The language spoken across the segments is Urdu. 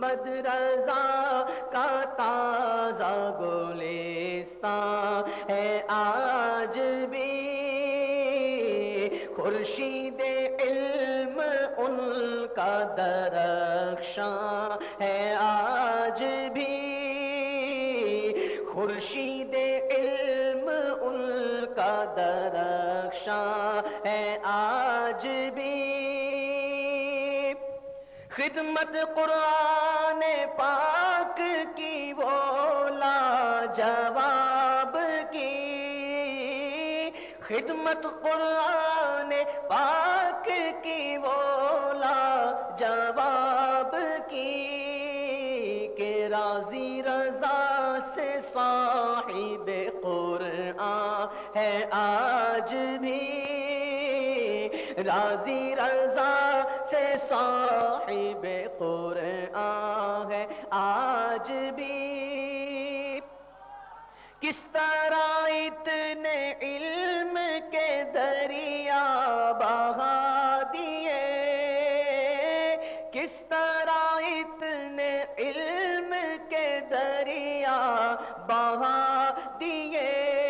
محمد رضا کا تازہ گلستان ہے آج بھی، خورشید علم ان کا درخشاں ہے آج بھی، خورشید علم ان کا درخشاں ہے آج بھی، خدمت قرآن پاک کی وہ لاجواب کی، خدمت قرآن پاک کی وہ لاجواب کی، کہ راضی رضا سے صاحب قرآن ہے آج بھی، راضی رضا سے صاحب قرآن ہے آج بھی، کس طرح اتنے علم کے دریا بہا دیے، کس طرح اتنے علم کے دریا بہا دیے،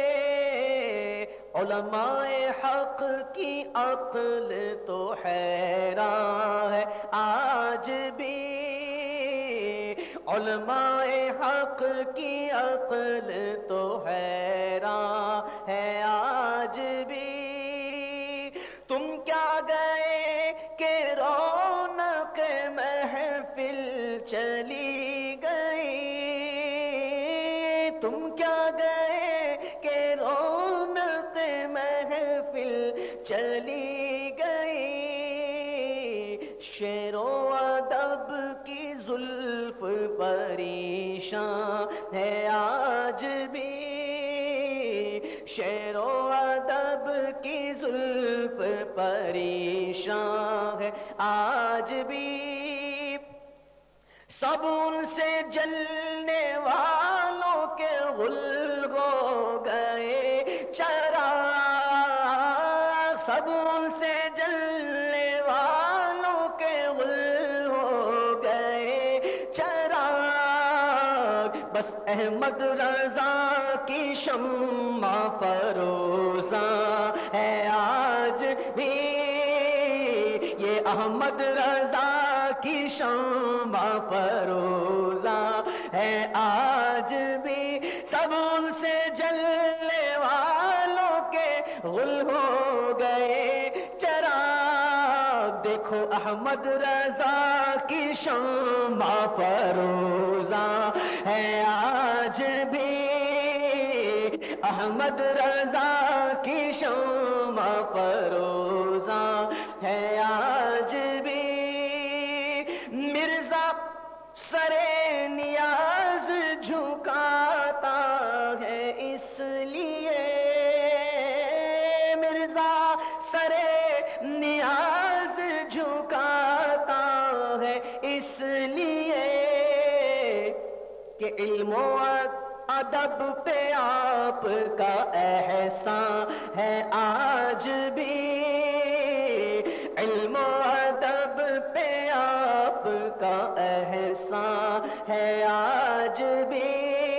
علماء حق کی عقل تو حیران ہے آج بھی، علماء حق کی عقل تو حیران ہے آج بھی، تم کیا گئے کہ رونق محفل چلی گئی، تم کیا گئے کہ رونق محفل چلی گئی، شعر و ادب کی زلف پریشان ہے آج بھی، شعر و ادب کی زلف پریشان ہے آج بھی، سب ان سے جلنے والوں کے غل ہو گئے چراغ، سب ان سے جلنے والوں کے غل ہو گئے چراغ، بس احمد رضا کی شمع فروزاں ہے آج بھی، یہ احمد رضا کی شمع فروزاں ہے آج بھی، سب ان سے جلنے والوں کے غل ہو گئے چراغ، دیکھو احمد رضا کی شمع فروزاں ہے آج بھی، احمد رضا کی شمع فروزاں ہے آج بھی، مرزا سرے نیاز جھکاتا ہے اس لیے، مرزا سرے نیاز جھکاتا ہے اس لیے، کہ علم و ادب پہ آپ کا احسان ہے آج بھی، علم و ادب پہ آپ کا احسان ہے آج بھی،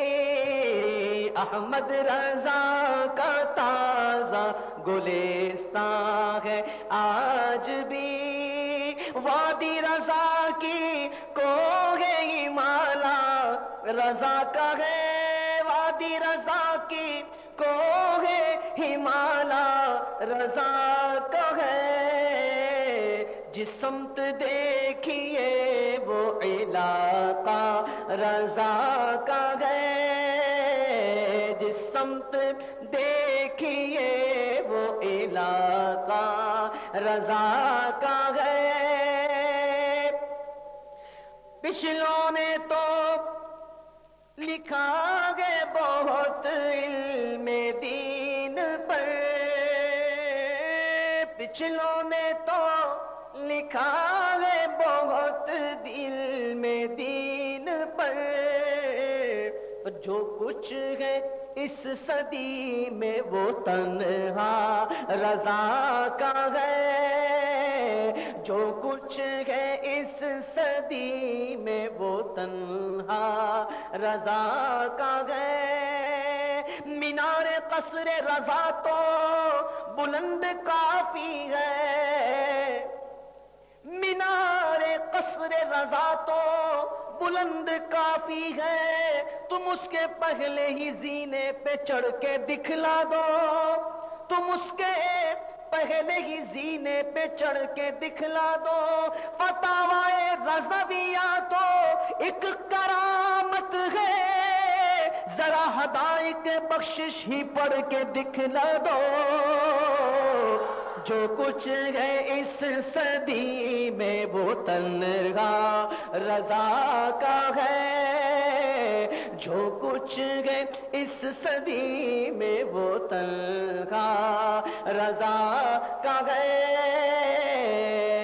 احمد رضا کا تازہ گلستان ہے آج بھی، وادی رضا کی کوہ مالا رضا کا ہے، وادی رضا کی کوہ ہمالا رضا کا ہے، جس سمت دیکھیے وہ علاقہ رضا کا ہے، جس سمت دیکھیے وہ علاقہ رضا کا ہے، پچھلوں نے تو لکھا ہے بہت علم دین پر، پچھلوں نے تو لکھا ہے بہت علم دین پر، جو کچھ ہے اس صدی میں وہ تنہا رضا کا ہے، جو کچھ ہے اس صدی میں وہ تنہا رضا کا ہے، مینار قصر رضا تو بلند کافی ہے، مینار قصر رضا تو بلند کافی ہے، تم اس کے پہلے ہی زینے پہ چڑھ کے دکھلا دو، تم اس کے پہلے ہی زینے پہ چڑھ کے دکھلا دو، فتاوائے رضویہ تو ایک کرامت ہے، ذرا ہدایت بخشش ہی پڑھ کے دکھلا دو، جو کچھ ہے اس صدی میں وہ تنہا رضا کا ہے، جو کچھ ہے اس صدی میں وہ تنہا رضا کا ہے۔